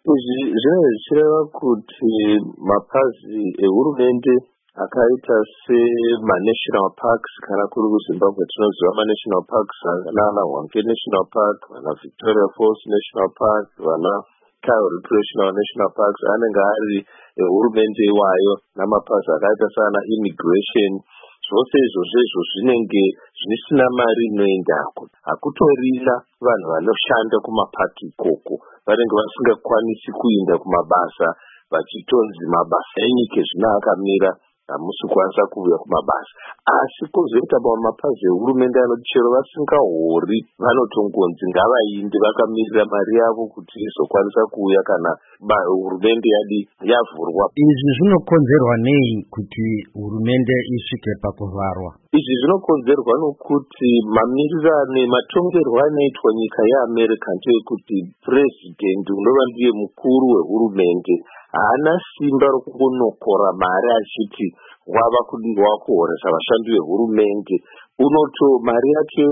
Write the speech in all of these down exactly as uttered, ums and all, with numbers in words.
Izvi zvinenge zvichireva kuti mapazi ehurumende akaita sema-national parks kana kuri kuZimbabwe tinoziva ma-national parks vana Hwange National Park, vana Victoria Falls National Park, vana Kyle Recreational National Parks anenge ari ehurumende iwayo, namapazi akaita sana immigration. Zvose izvozvo izvo zvinenge zvisina mari inoendako, hakutorina vanhu vanoshanda kumapaki ikoko, vanenge vasingakwanisi kuenda kumabasa vachitonzi mabasa enyika zvino akamira, hamusi kwanisa kuuya kumabasa. Asi kozoita mapazi ehurumende anoti chero vasingahori vanotongonzi ngavainde vakamirira mari yavo kuti izokwanisa kuuya kana hurumende yadi yavhurwa. Izvi zvinokonzerwa nei kuti hurumende isvike pakuvharwa? Izvi zvinokonzerwa nokuti mamirirane matongerwo anoitwa nyika yeAmerica ndeyekuti president unova ndiye mukuru wehurumende haana simba rokungonokora mari achiti wava kudiwa kuhoresa vashandi vehurumende. Unoto mari yake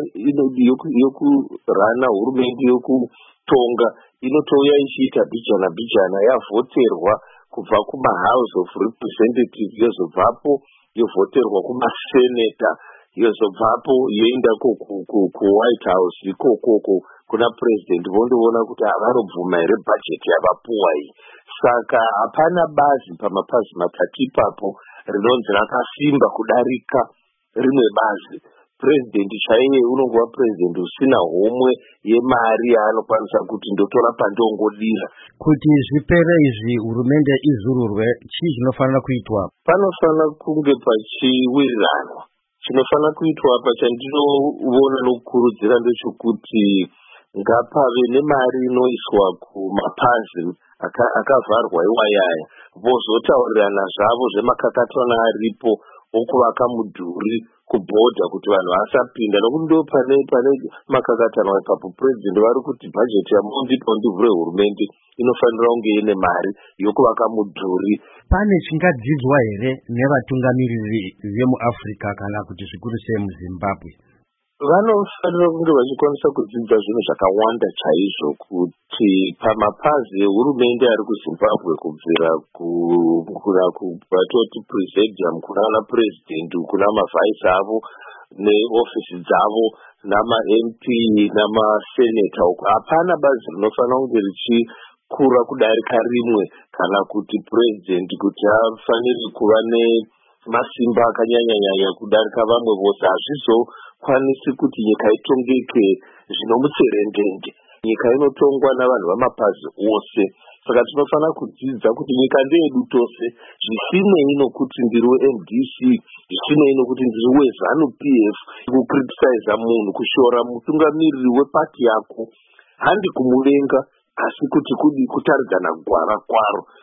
yokurana hurumende yokutonga inotouya ichiita bijana bijana, yavhoterwa kubva kumahouse of representatives, yozobvapo yovhoterwa kumaseneta, yozobvapo yoenda kuwhite house ikokoko kuna president, vondoona kuti havarobvuma here bhajeti yavapuwa iyi. Saka hapana bazi pamapazi matatu ipapo rinonzi rakasimba kudarika rimwe bazi. President chaiye unongova president usina homwe yemari yaanokwanisa kuti ndotora pandongodira. Kuti zvipere izvi hurumende izururwe, chii chinofanira kuitwa? Panofanira kunge pachiwiriranwa. Chinofanira kuitwa apa chandinoona nokukurudzira ndechekuti ngapave nemari inoiswa kumapazi akavharwa iwayaya, vozotaurirana zvavo zvemakakatwana aripo okuvaka mudhuri kubhodha kuti vanhu vasapinda, nokuti ndo pane pane makakatanwa ipapo president vari kuti bhajeti yamundipa ndivhure hurumende inofanira kunge ine mari yokuvaka mudhuri. Pane chingadzidzwa here nevatungamiriri vemuAfrica kana kuti zvikuru sei muZimbabwe? Vanofanira kunge vachikwanisa kudzidza zvinhu zvakawanda chaizvo kuti pamapazi ehurumende ari kuZimbabwe, kubvira kuna kuvatoti presidium, kuna ana president, kuna mavhaisi avo neofisi dzavo, nama-M P namaseneta uko, hapana bazi rinofanira kunge richikura kudarika rimwe, kana kuti president kuti afanire kuva nemasimba akanyanyanyanya kudarika vamwe vose. Hazvizokwanisi kuti nyika itongeke zvinomutserendende. Nyika inotongwa navanhu vamapazi ose. Saka tinofanira kudzidza kuti nyika ndeyedu tose, zvisinei nokuti ndiri weM D C, zvisinei nokuti ndiri weZANU P F. Kukritisaiza munhu, kushora mutungamiriri wepati yako handi kumuvenga, asi kuti kutaridzana gwara kwaro.